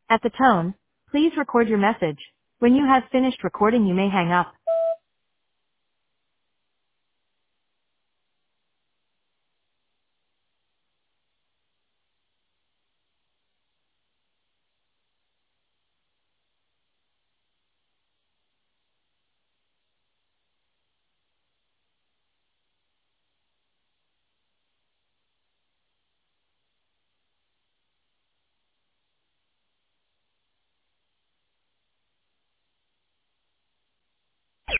At the tone, please record your message. When you have finished recording, you may hang up.